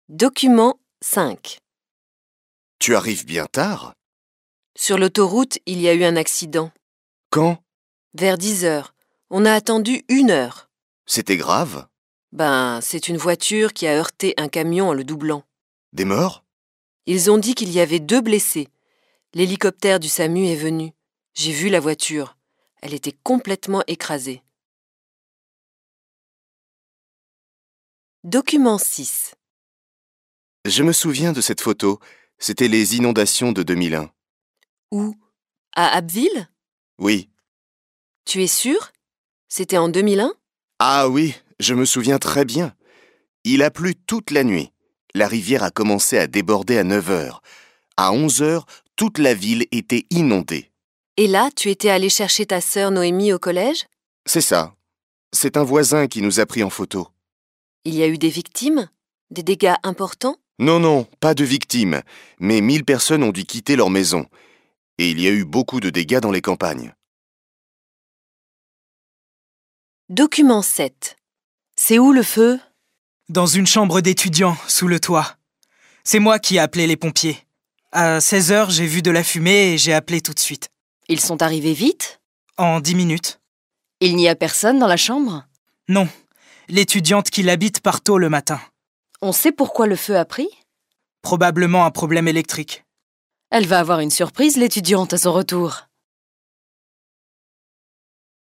Document 5. Tu arrives bien tard? Sur l'autoroute, il y a eu un accident. Quand? Vers 10 heures. On a attendu 1 heure. C'était grave? C'est une voiture qui a heurté un camion en le doublant. Des morts? Ils ont dit qu'il y avait 2 blessés. L'hélicoptère du SAMU est venu. J'ai vu la voiture. Elle était complètement écrasée. Document 6. Je me souviens de cette photo. C'était les inondations de 2001. Où? À Abbeville? Oui. Tu es sûr? C'était en 2001? Ah oui, je me souviens très bien. Il a plu toute la nuit. La rivière a commencé à déborder à 9 heures. À 11 heures, toute la ville était inondée. Et là, tu étais allé chercher ta sœur Noémie au collège? C'est ça. C'est un voisin qui nous a pris en photo. Il y a eu des victimes? Des dégâts importants? Non, pas de victimes, mais 1000 personnes ont dû quitter leur maison. Et il y a eu beaucoup de dégâts dans les campagnes. Document 7. C'est où le feu? Dans une chambre d'étudiants, sous le toit. C'est moi qui ai appelé les pompiers. À 16 heures, j'ai vu de la fumée et j'ai appelé tout de suite. Ils sont arrivés vite? En 10 minutes. Il n'y a personne dans la chambre? Non, l'étudiante qui l'habite part tôt le matin. On sait pourquoi le feu a pris? Probablement un problème électrique. Elle va avoir une surprise, l'étudiante, à son retour.